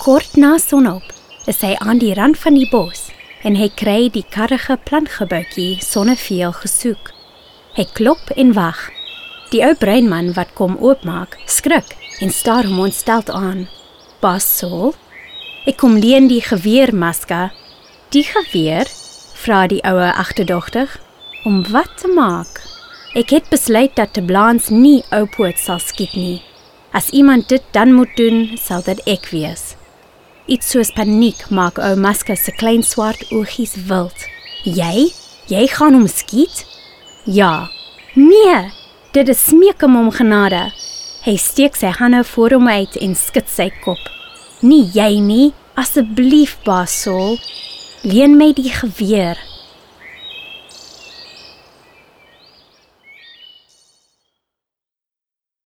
Kort na sonop is hy aan die rand van die bos en hy kry die karrige plantgebouetjie sonneveel gesoek. Hy klop en wag. Die ou breinman wat kom oopmaak, skrik en staar hom ontsteld aan. Baas Saul, ek kom leen die geweer, Maska. Die geweer? Vra die oue agterdogtig. Om wat te maak? Ek het besluit dat de Blaans nie Oupoot sal skiet nie. As iemand dit dan moet doen, sal dit ek wees. Iets soos paniek maak ou Maska se klein swart oogies wild. Jy gaan hom skiet? Ja. Nee, dit is smeek om genade. Hy steek sy hande voor hom uit en skud sy kop. Nie jy nie, asseblief, Baas Saul. Leen my die geweer.